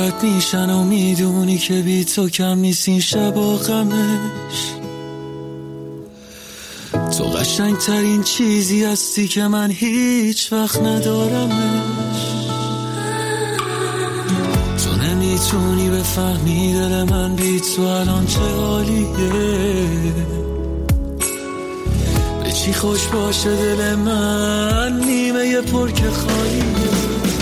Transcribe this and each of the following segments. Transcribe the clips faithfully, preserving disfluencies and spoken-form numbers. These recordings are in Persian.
ناراحت میشن و میدونی که بی تو کم نیست این شبا غمش. تو قشنگ ترین چیزی هستی که من هیچ وقت ندارمش. تو نمیتونی بفهمی دل من بی تو الان چه حالیه. به چی خوش باشه دل من نیمه پر که خالیه.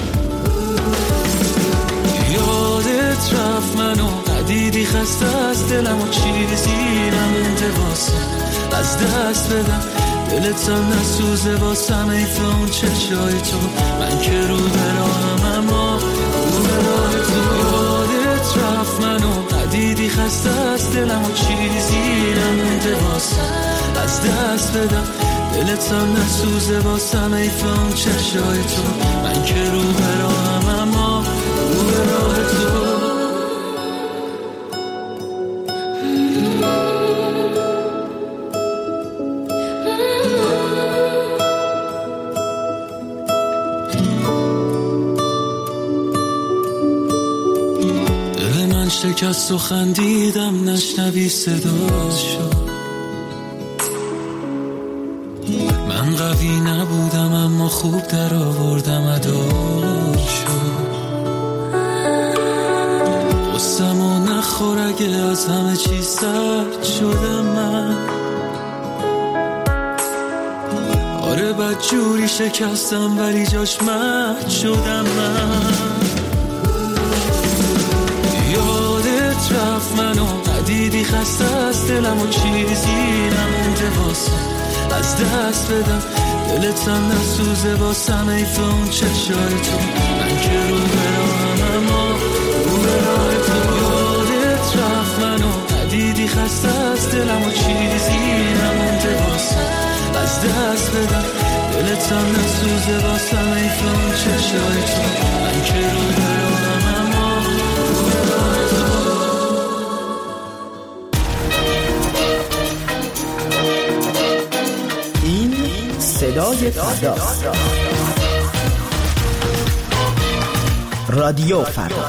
یادت رفت منو ندیدی خسته از دلم و چیزی نمونده واسه از دست بدم. دلت هم نسوزه واسم ایف اون چشای تو. من که رو براهم اما رو براه تو. یادت رفت منو ندیدی خسته از دلم و چیزی نمونده واسه از دست بدم. دلت هم نسوزه واسم ایف اون چشای تو. من که رو براهم اما رو براه تو. شکست و خندیدم نشنوی صداشو. من قوی نبودم اما خوب در آوردم اداشو. قصم و نخور اگه از همه چیز سرد شدم من. آره بد جوری شکستم ولی جاش مهد شدم من. رفت منو ندیدی خسته از دلم و چیزی نمونده واسه از دست بدم. دلت هم نسوزه واسم ایف اون چشای تو. من که رو براهم اما رو براه تو. یادت رفت منو ندیدی خسته از دلم و چیزی نمونده واسه از دست بدم. دلت هم نسوزه واسم ایف اون چشای تو. من که رو براهم اما رو براه تو. صدای فرداست. رادیو فردا.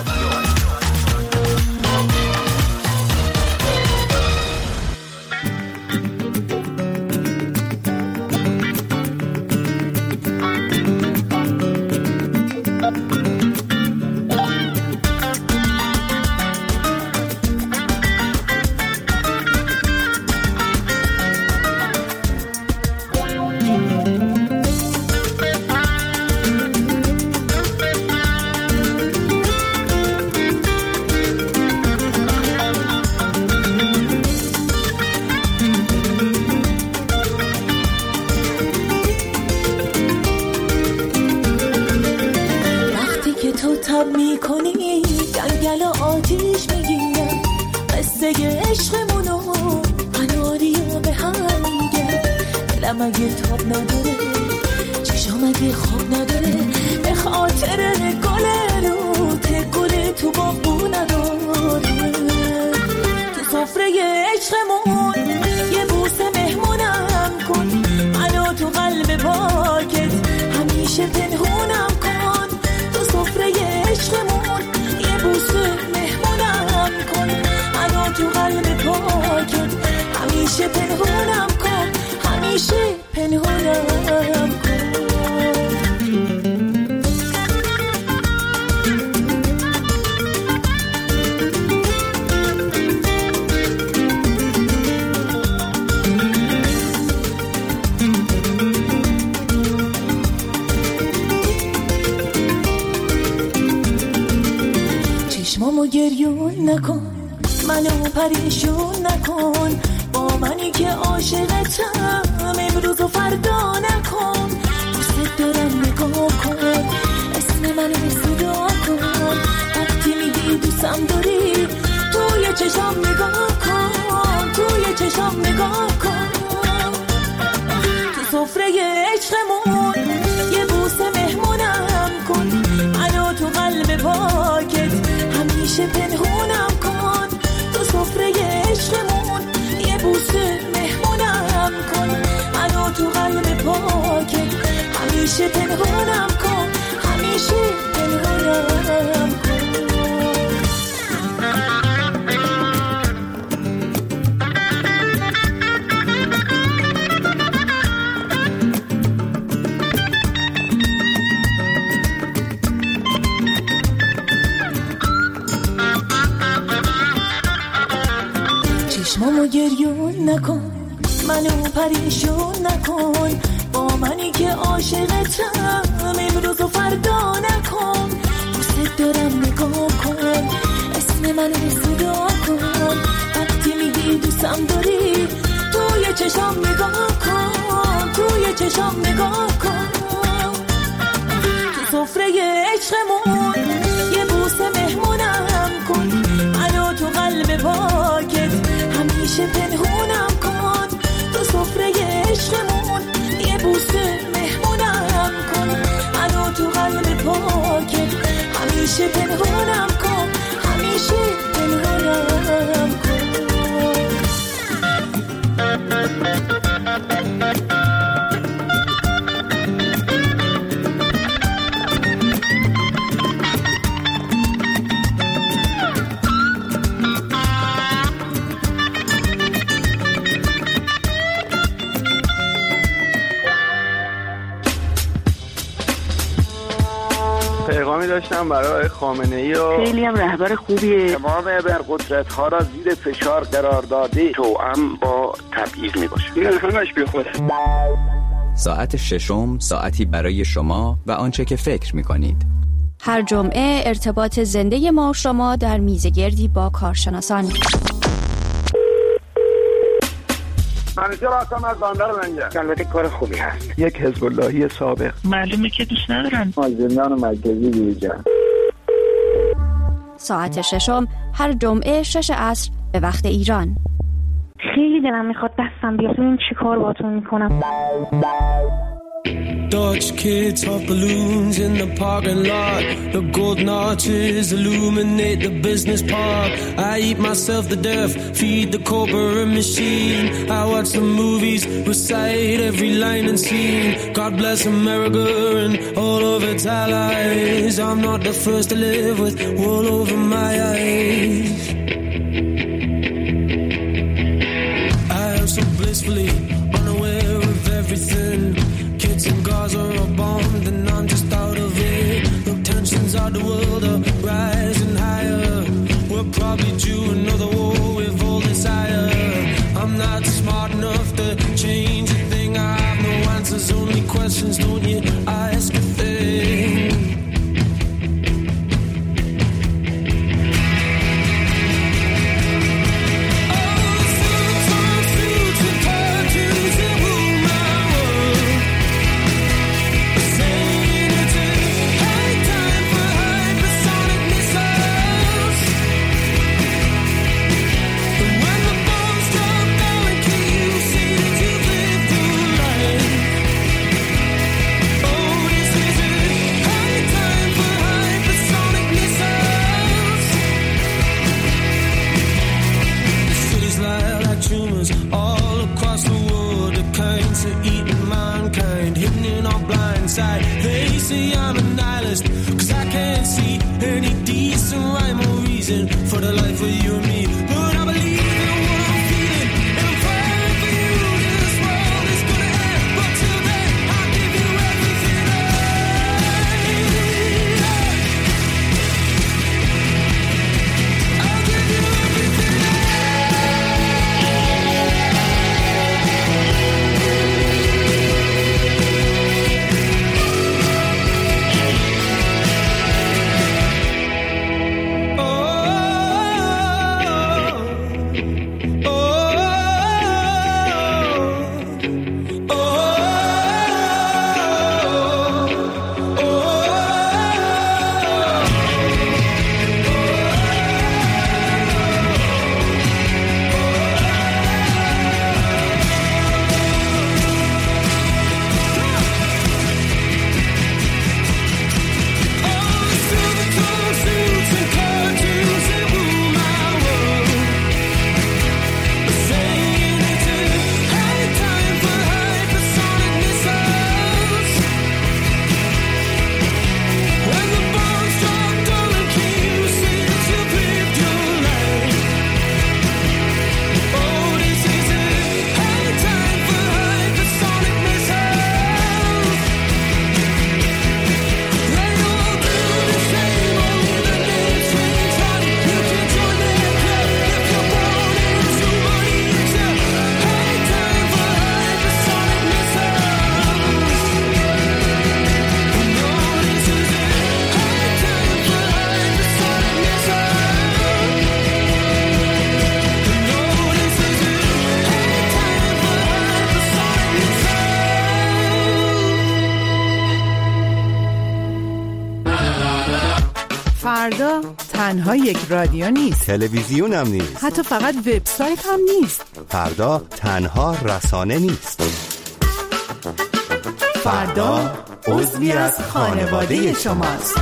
چشمامو گریون نکن، منو پریشون نکن، با منی که عاشقتم امروز و فردا نکن. دوست دارم نگاه کن، اسم منو صدا کن، وقتی میگی دوستم داری توی چشام نگاه کن، توی چشام نگاه کن. تو سفره عشقمون یه بوسه مهمونم کن، منو تو قلب پاکت همیشه پنهونم کن. تو سفره عشقمون یه بوسه مهمونم کن، منو تو قلب پاکت همیشه پنهونم کن، همیشه پنهونم کن. چشمامو گریون نکن، منو پریشون نکن، با منی که عاشقتم امروز و فردا نکن. دوست دارم نگاه کن، اسم منو صدا کن، وقتی میگی دوستم داری توی چشام نگاه کن، توی چشام نگاه کن. تو سفره عشقمون یه بوسه مهمونم کن، منو تو قلب پاکت همیشه پنهونم کن. تو سفره عشقمون یه بوسه مهمونم کن، منو تو قلب پاکت همیشه پنهونم کن، همیشه پنهونم کن. پیغامی داشتم برای خامنه‌ای و خیلی هم رهبر خوبیه. تمام ابرقدرت ها را زیر فشار قرار داده، توأم با تبعیض می باشه. این همش بی خوده. ساعت ششم، ساعتی برای شما و آنچه که فکر می کنید. هر جمعه ارتباط زنده ما و شما در میزگردی با کارشناسان. منیجر هستم از بندر منجر. البته کار خوبی هست. یک حزب اللهی سابق. معلومه که دوست ندارن. از زندان مرکزی بیرون. ساعت ششم هر جمعه شش عصر به وقت ایران. خیلی دلم میخواد دستم بیاد این چی کار باتون میکنم. Dutch kids hot balloons in the parking lot. The golden arches illuminate the business park. I eat myself to death, feed the corporate machine. I watch the movies, recite every line and scene. God bless America and all of its allies. I'm not the first to live with wool over my eyes. I am so blissfully unaware of everything. Kids in Gaza are bombed and I'm just out of it. The tensions of the world are rising higher. We're probably due another war with all desire. I'm not smart enough to change a thing. I have no answers, only questions. Don't you ask a thing. All across the world, the kinds of eating mankind, hidden in our blind side. They say I'm a nihilist, cause I can't see any decent rhyme or reason for the life of you and me. But I believe in what I'm feeling, and I'm praying for you. This world is gonna end, but till then, I'll give you everything I I'll give you everything I تنها یک رادیو نیست، تلویزیون هم نیست، حتی فقط وبسایت هم نیست. فردا تنها رسانه نیست. فردا عضوی از خانواده شماست.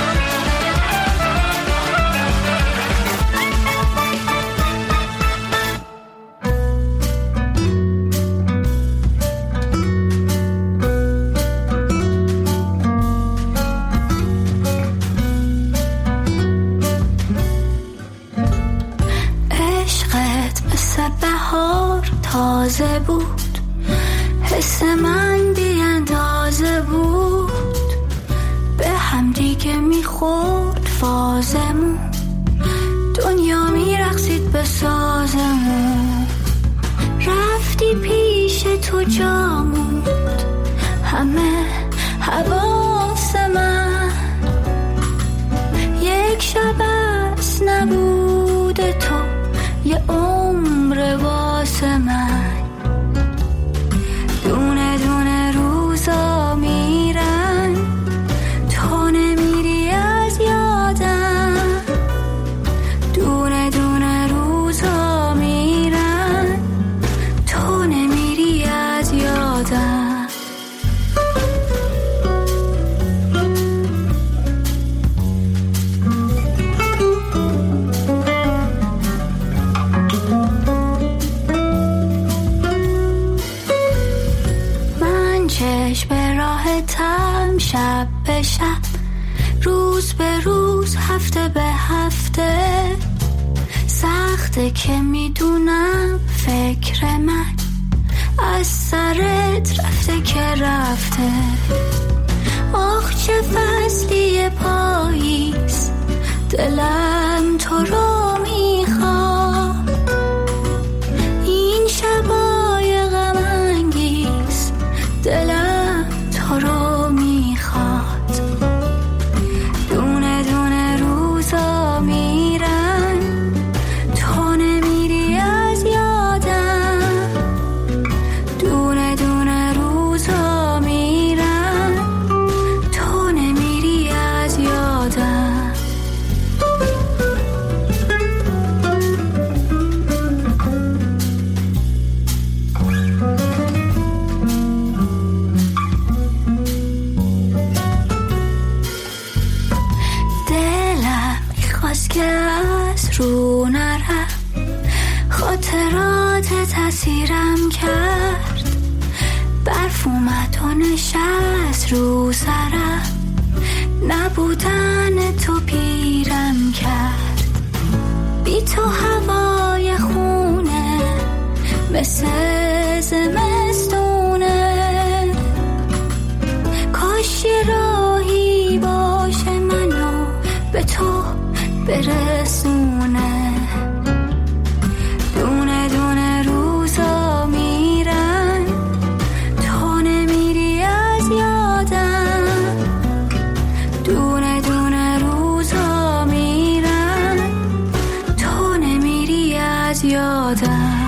تازه بود، حس من بی اندازه بود، به هم دیگه میخورد فازمون، دنیا میرقصید به سازمون، رفتی پیش تو جا موند همه حواس من، یک شب از نبود تو یه عمر واسه من، دونه دونه روزا میرن تو نمیری از یادم، دونه دونه روزا میرن تو نمیری از یادم. تم شب به شب، روز به روز، هفته به هفته، سخته که میدونم فکر من از سرت رفته که رفته. آخ چه فصلی پاییز، دلم تو رو میخواد، این شبای غم انگیز دلم تو رو میخواد، دونه دونه روزا میرن تو نمیری از یادم، دونه دونه روزا میرن تو نمیری از یادم. که از رو نرم، خاطرات تأثیرم کرد، برف اومد و نشست رو سرم، نبودن تو پیرم کرد، بی تو هوای خونه مثل زمستونه، کاش راهی باشه منو به تو برسونه، دونه دونه روزا میرن تو نمیری از یادم، دونه دونه روزا میرن تو نمیری از یادم.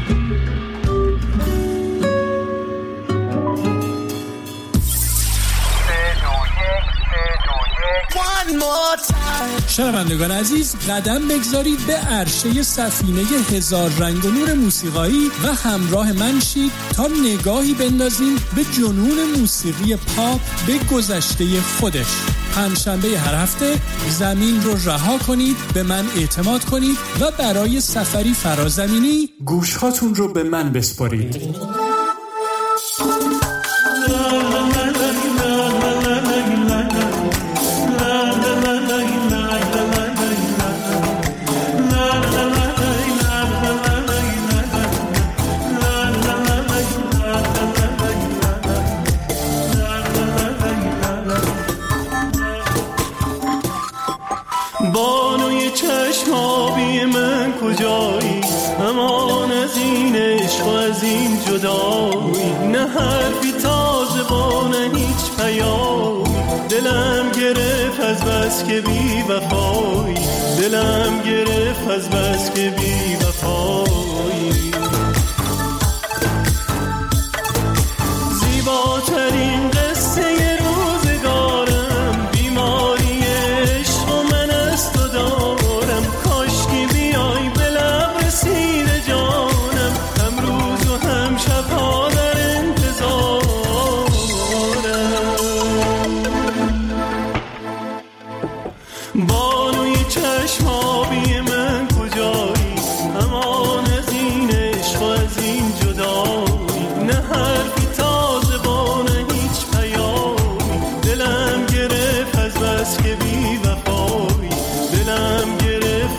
شنوندگان عزیز، قدم بگذارید به عرشه سفینه هزار رنگ و نور موسیقایی و همراه من شید تا نگاهی بندازیم به جنون موسیقی پاپ به گذشته خودش. پنجشنبه هر هفته زمین رو رها کنید، به من اعتماد کنید و برای سفری فرازمینی گوشهاتون رو به من بسپارید. بانوی چشمابی من کجایی، امان از این عشق و از این جدایی، نه حرفی تازه با نه هیچ پیامی، دلم گرفت از بس که بی وفایی، دلم گرفت از بس که بی وفایی. زیباترین قصه روزگارم، بیماری عشق و من از تو دارم،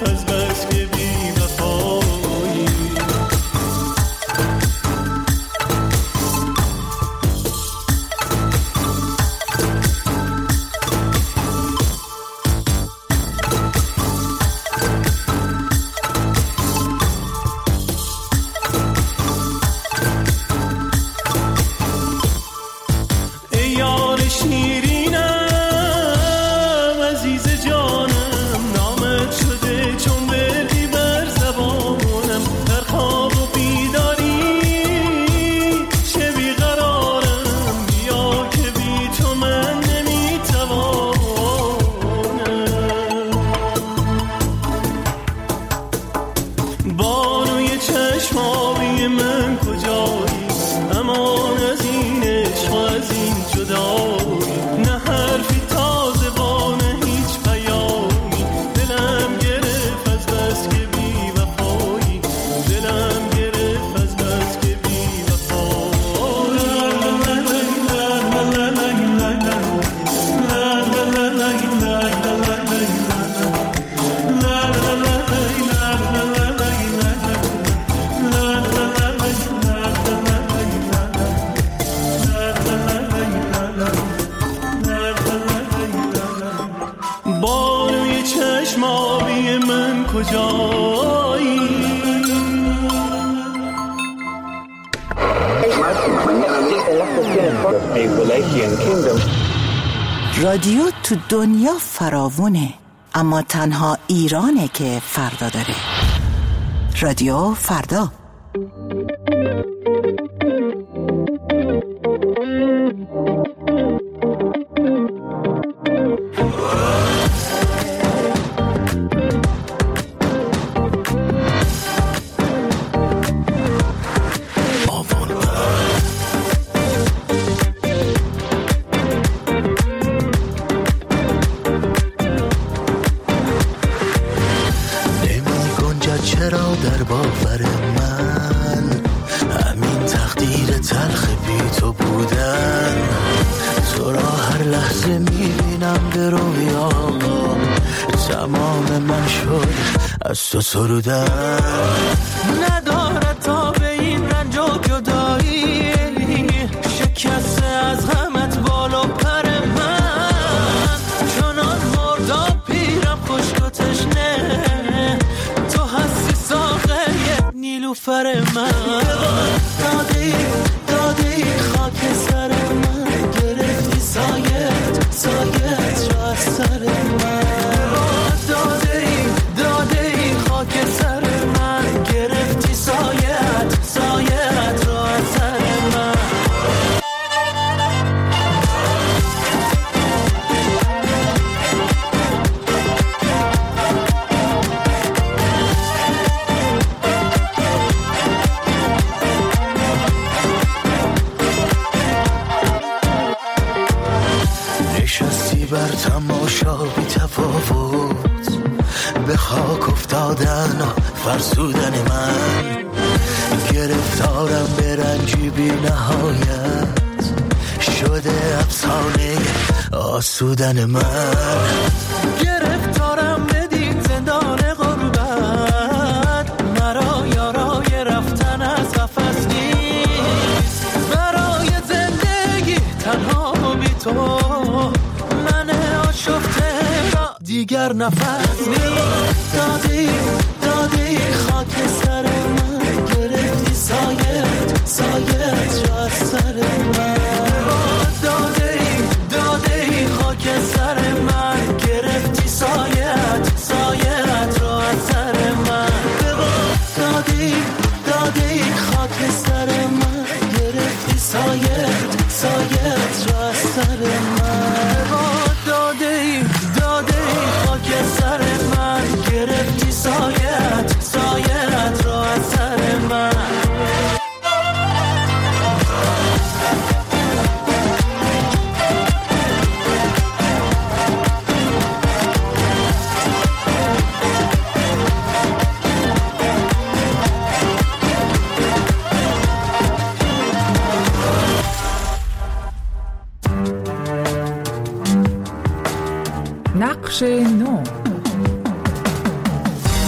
از بس که بی وفایی. رادیو تو دنیا فراوونه، اما تنها ایرانه که فردا داره. رادیو فردا. تو سرودن ندارد تا به این رنج و جدایی، شکسته از غمت بالا پر من، چنان مردا پیرم خشک و تشنه، تو هستی ساقه نیلوفر من. دادی دادی خاک سر من، گرفتی سایت سایت را از سر من. دادی دادی خاک سر من، گرفتی سایت سایت را از سر من. نشستی بر تماشا بی تفاوت، به خاک افتادن فرسودن من، گرفتارم به رنجی بی نهایت، شده افسانه آسودن من. گرفتارم بدین زندان غربت، مرا یارای رفتن از قفس نیست، برای زندگی تنها بی تو من آشفته را دیگر نفس نیست. دادی دادی خاک سر من، گرفتی سایت سایت را از سر من. دادی دادی خاک سر من، گرفتی سایت سایت را از سر من. دادی دادی خاک سر من، گرفتی سایت سایت را از سر من. دادی دادی خاک سر من، گرفتی سایت سایت را از سر من. نقش نو.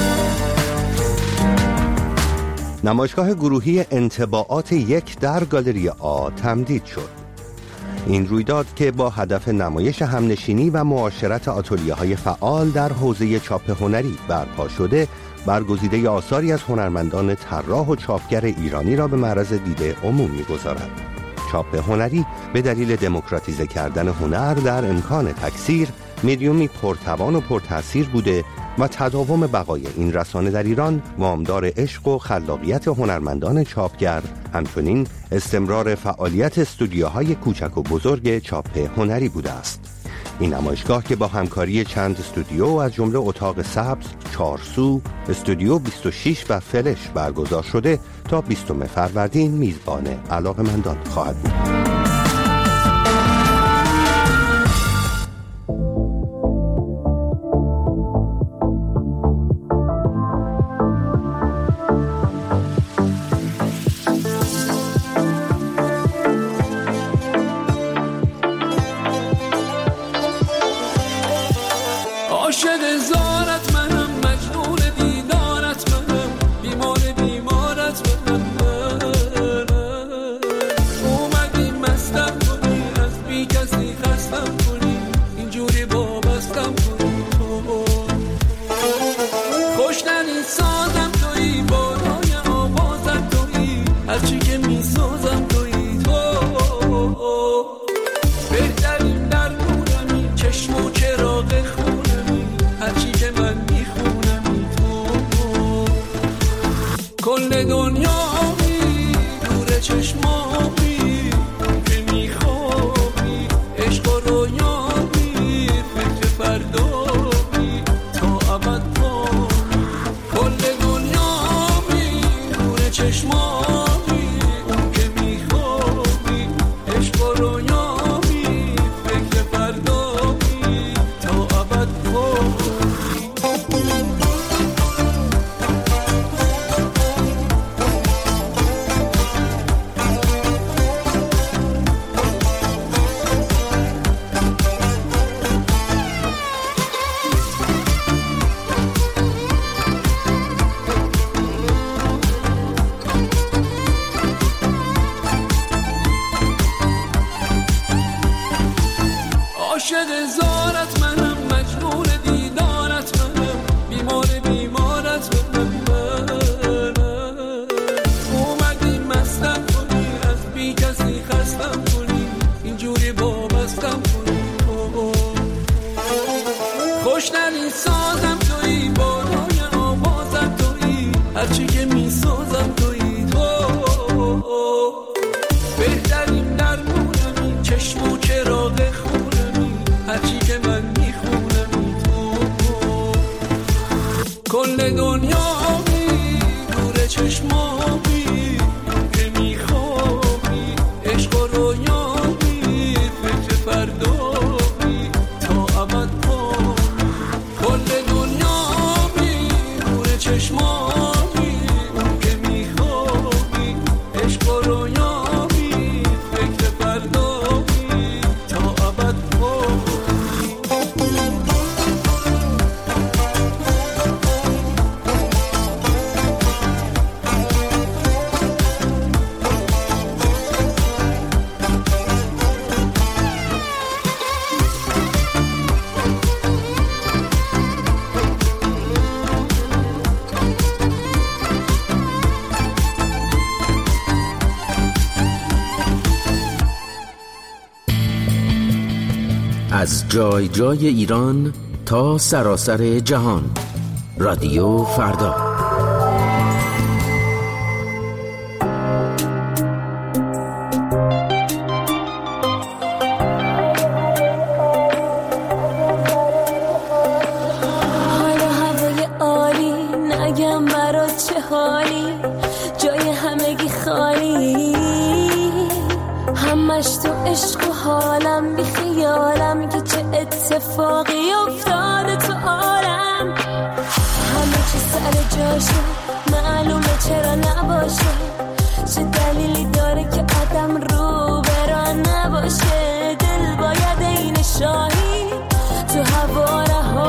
نمایشگاه گروهی انطباعات یک در گالری آ تمدید شد. این رویداد که با هدف نمایش همنشینی و معاشرت آتلیه‌های فعال در حوزه چاپ هنری برپا شده، برگزیده آثاری از هنرمندان طراح و چاپگر ایرانی را به معرض دید عموم می‌گذارد. چاپ هنری به دلیل دموکراتیزه کردن هنر در امکان تکثیر، مدیومی پرتوان و پرتأثیر بوده و تداوم بقای این رسانه در ایران وامدار عشق و خلاقیت هنرمندان چاپگر، همچنین استمرار فعالیت استودیوهای کوچک و بزرگ چاپ هنری بوده است. این نمایشگاه که با همکاری چند استودیو از جمله اتاق سبز، چارسو، استودیو بیست و شش و فلش برگزار شده تا بیستم فروردین میزبان علاقه‌مندان خواهد بود. از جای جای ایران تا سراسر جهان، رادیو فردا. حالا هوای عالی، نگم برات چه حالی، جای همگی خالی، همش تو عشق و حالم، بی خیالم که چه اتفاقی افتاده تو عالم. همه چی سر جاشه، معلومه چرا نباشه، چه دلیلی داره که آدم رو بران نباشه. دل باید این شاهی تو هوا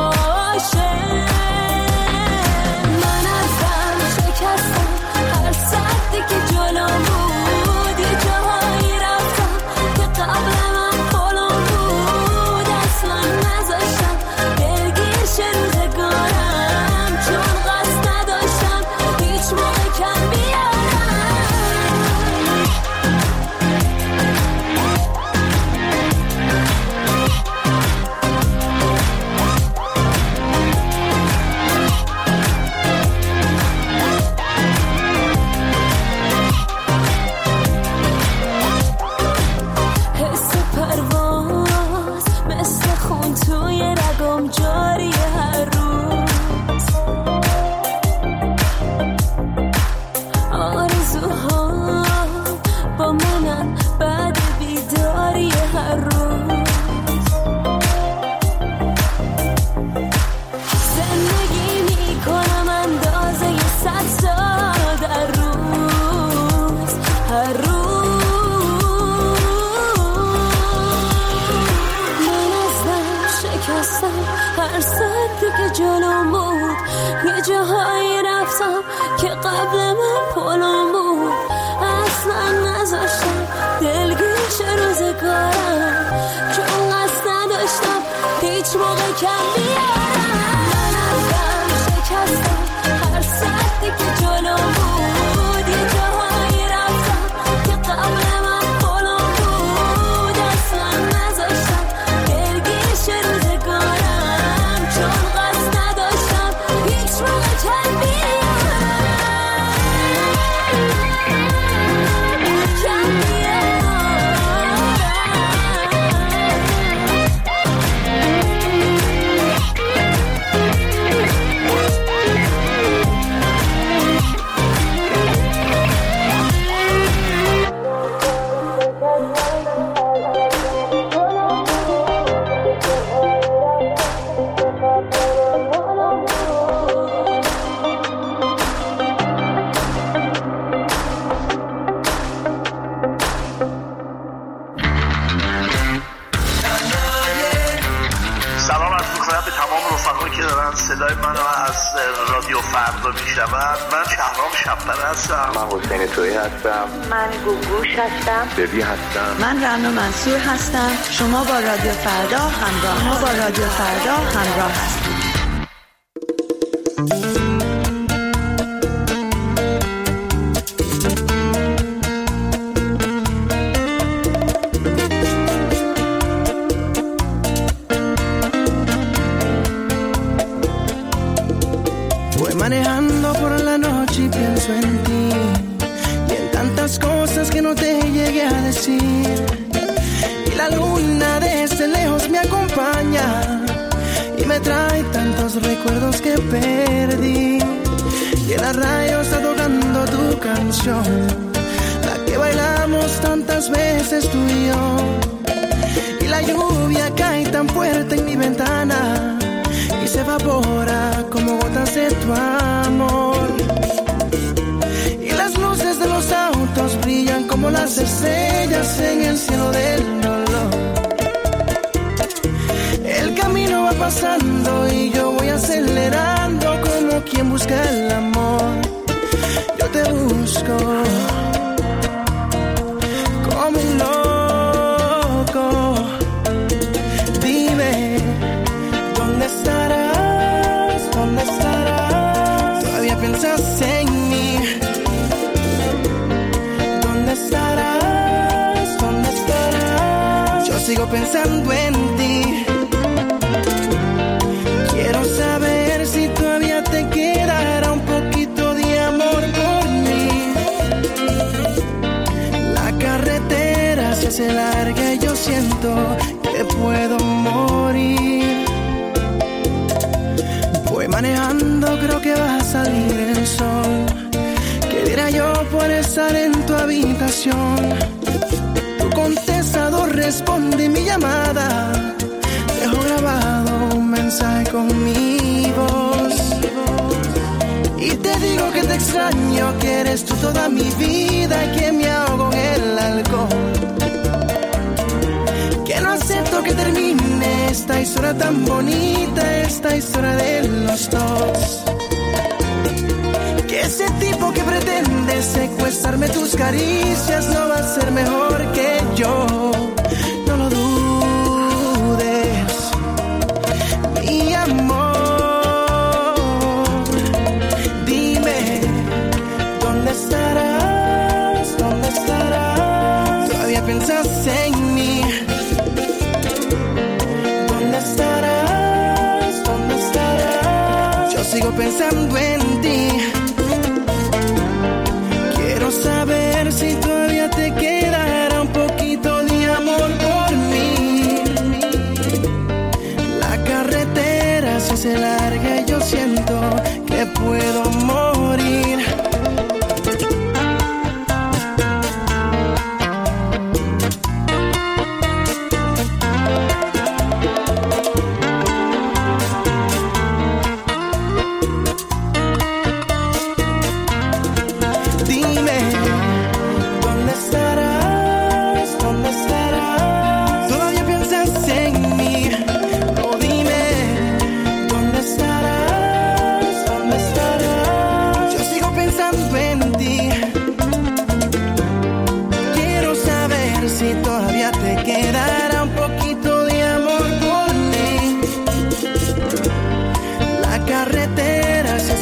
رهاشه. من ازم شکستم، هر رفتم که قبل من پلم بود، اصلا نذاشتم دلگیش روزگارم، چون قصد نداشتم هیچ موقع کم بیارم. من از غم شکستم هر سختی که جلوم بود، یه جاهایی رفتم که قبل من پلم بود، اصلا نذاشتم دلگیش روزگارم، چون قصد نداشتم هیچ موقع کم بیارم. صدای منو از رادیو فردا میشنوند. من شهرام شب‌پره هستم. من حسین تویی هستم. من گوگوش هستم. ببی هستم. من رنا منصور هستم. شما با رادیو فردا همراه شما با رادیو فردا همراه هستید. Manejando por la noche y pienso en ti y en tantas cosas que no te llegué a decir, y la luna desde lejos me acompaña y me trae tantos recuerdos que perdí, y en la radio está tocando tu canción, la que bailamos tantas veces tú y yo, y la lluvia cae tan fuerte en mi ventana y se evapora como gotas de tu amor, y las luces de los autos brillan como las estrellas en el cielo del dolor. El camino va pasando y yo voy acelerando como quien busca el amor. Yo te busco como un loco. Dime, ¿dónde estarás? ¿Dónde estarás? Todavía piensas en mí. ¿Dónde estarás? ¿Dónde estarás? Yo sigo pensando en ti. Quiero saber si todavía te quedará un poquito de amor por mí. La carretera se hace larga y yo siento que puedo morir. Voy manejando, creo que va a salir el sol. ¿Qué diré yo por estar en tu habitación? Tu contestador responde mi llamada. Dejo grabado un mensaje con mi voz. Y te digo que te extraño, que eres tú toda mi vida y que me ahogo en el alcohol. Que no acepto que termine esta historia tan bonita, esta historia de los dos. Que ese tipo que pretende secuestrarme tus caricias no va a ser mejor que yo. No lo dudes, mi amor. Dime, ¿dónde estarás? ¿Dónde estarás? Todavía piensas en mí. ¿Dónde estarás? ¿Dónde estarás? Yo sigo pensando en ti. Quiero saber si todavía te quedará un poquito de amor por mí. La carretera se hace larga y yo siento que puedo morir. Dime,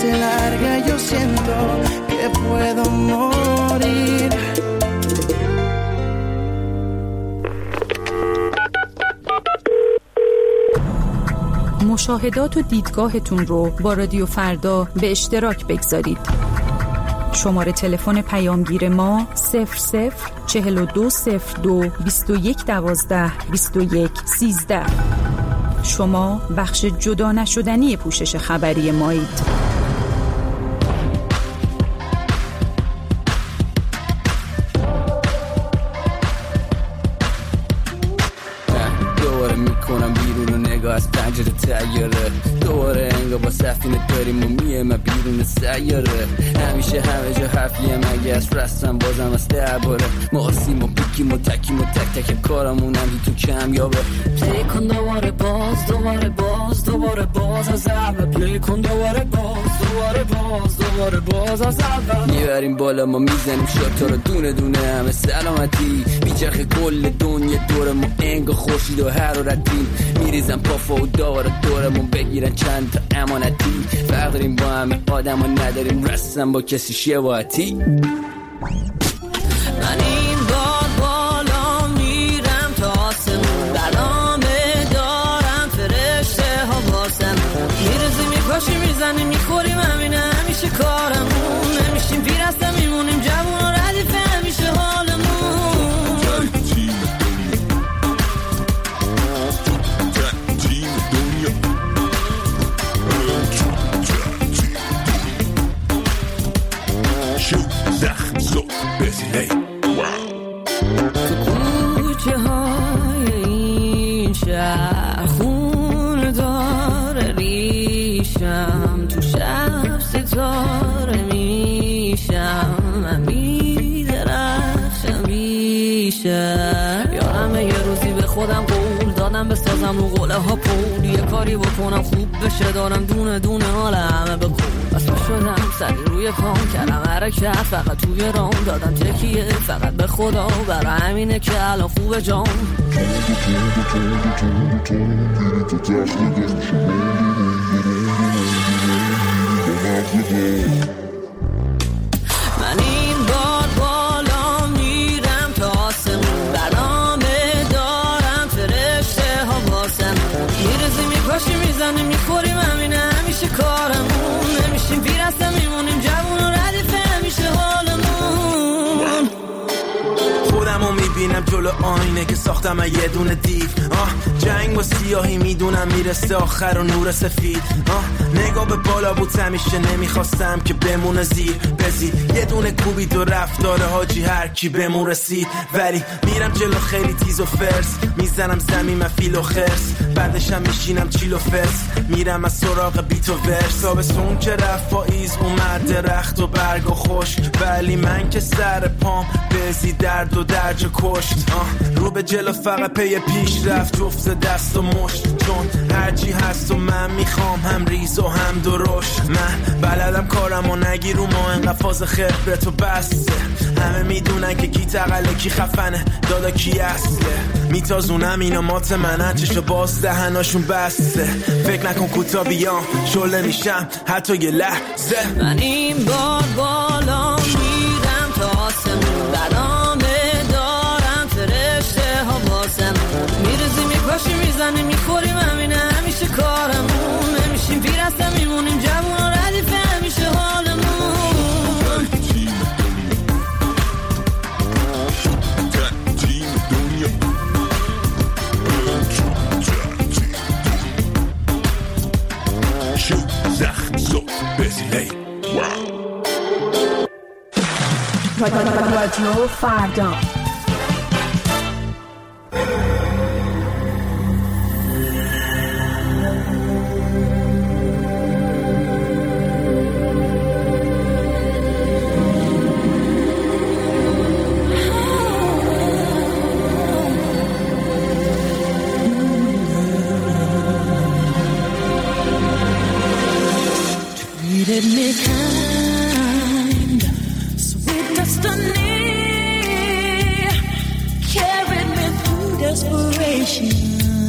hace larga, yo siento que puedo morir. مشاهدات و دیدگاهتون رو با رادیو فردا به اشتراک بگذارید. شماره تلفن پیامگیر ما صفر صفر چهل و دو صفر دو بیست و یک دوازده بیست و یک سیزده. شما بخش جدا نشدنی پوشش خبری مایید. از پنجره تیاره دوباره انگار با سفینه داریم و میه من بیرون سیاره همیشه همه جا حرفیم اگه از رستم بازم از درباره ما آسیم و بیکیم و تکیم و تک تک کارمونم تو کمیابه پلی کن دوباره باز دوباره باز دوباره باز از اول پلی کن دوباره باز دوباره باز دوباره باز از اول میبریم بالا ما میزنیم شاتا رو دونه دونه همه سلامتی بیچرخ کل دنیا دور ما انگار خورشید و حرارتی میریزم پافا و داره دورمون بگیرن چند تا امانتی فرق داریم با همه آدم ها نداریم رستم با کسی شباهتی من این بار بالا میرم تا آسمون برنامه دارم فرشته ها واسم میرزی میپاشی میزنی میخوریم همینه همیشه کارمون نمیشیم پیر هستم میمونیم جوون و ردیفه همیشه حالمون کوچه های این شهر خون داره ریشم تو شب ستاره میشم من میدرخشم بیشم یارم یه روزی به خودم قول دادم بسازم رو قوله ها پول یه کاری بکنم خوب بشه دارم دونه دونه حال همه بکن بس شدم سری روی پام کردم حرکت فقط توی رام دادم تکیه فقط به خدا برای همینه که الان خوبه جام من این بار بالا میرم تا آسمون برنامه دارم فرشته ها واسم میرزی میپاشی میزنی میخوریم همینه همیشه کارمون نمیشیم پیر هستم میمونیم جوون و ردیفه همیشه حالمون خودمو میبینم جلو آینه که ساختم یه دونه دیو آه جنگ با سیاهی میدونم میرسه آخر و نور سفید آه نگاه به بالا بود همیشه نمیخواستم که بمونه زیر بزید یه دونه کوبید و رفت داره حاجی هر کی بمون رسید ولی میرم جلو خیلی تیز و فرس میزنم زمین من فیل و خرس بعدشم میشینم چیل و فرس میرم از سراغ بیت و ورس آبستون که رفت پاییز اومد درخت و برگ و خشک ولی من که سر پام بزی درد و درج کشت آه رو به جلو فقط پی پیش رفت جفت دست و مشت چون هرچی هست و من میخوام هم ریز و هم درشت من بلدم کارم و نگیر رو ما انقدر فاز خبرت و بسته همه میدونن که کی تقله کی خفنه دادا کی اصله میتازونم اینا مات منن چشو باز دهناشون بسته فکر نکن کوتا بیام شله میشم حتی یه لحظه من این بار بالا میرم تا آسمون برنامه دارم فرشته ها واسم میرزی میپاشی میزنی میخوریم همینه همیشه کارمون نمیشیم پیر هستم میمونیم جوون و ردیفه همیشه حالمون رادیو فردا Treated me kind, sweet destiny, carried me through desperation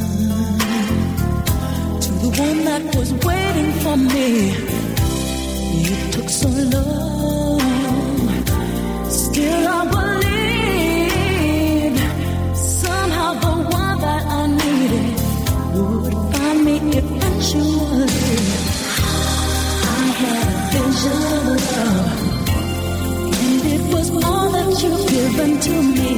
to the one that was waiting for me. took so long. Still I believed somehow the one that I needed would find me eventually. I had a vision of love, and it was all that you've given to me.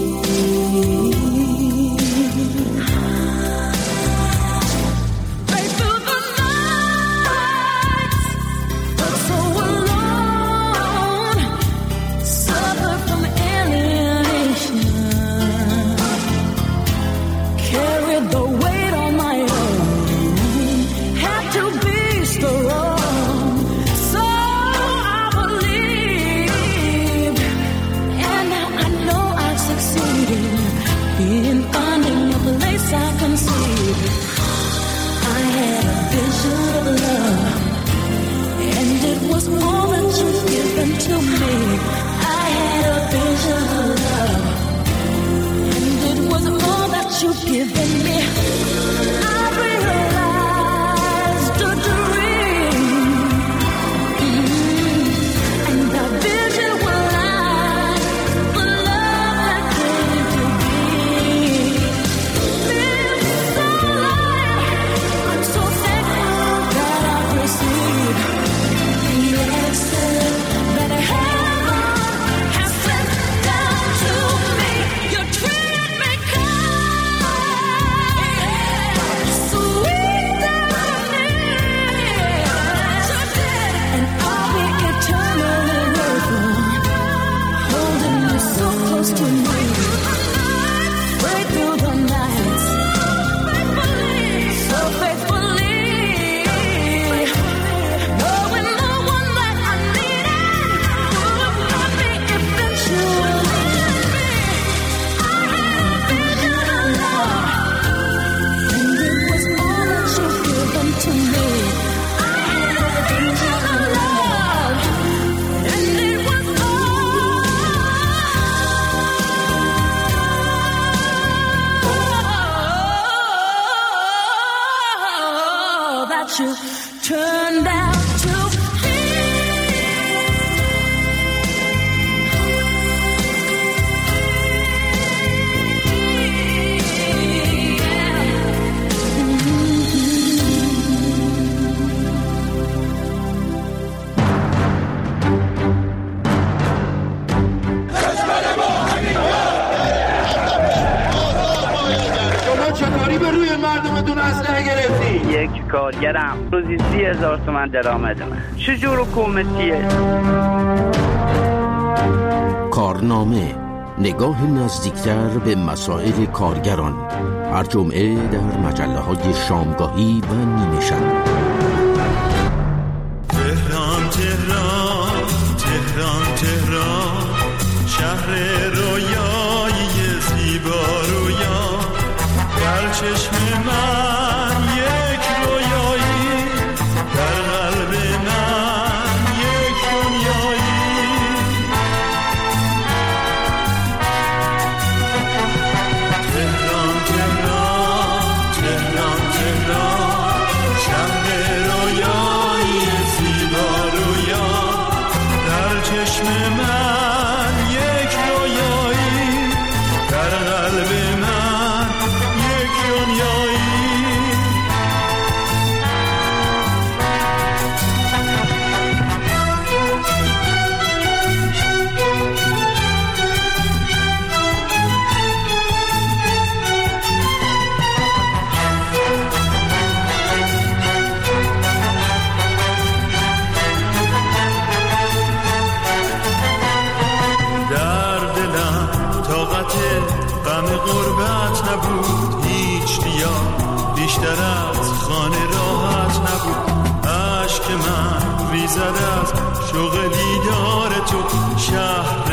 یک کارگرم روزی سی هزار تومن درآمد من. چجور حکومتیه؟ کارنامه، نگاه نزدیکتر به مسائل کارگران، هر جمعه در مجله های شامگاهی و نیمه شب. تهران تهران تهران تهران، شهر رویایی زیبا رویا، در چشم من یک رویایی، در قلب من یک دنیایی. تهران تهران تهران تهران، شهر رویایی زیبا رویا، در چشم من یک رویایی، در قلب من یک دنیایی. غم غربت نبود هیچ دیا، بیشتر از خانه راحت نبود. عشق من ریزد از شوق دیدار تو، شهر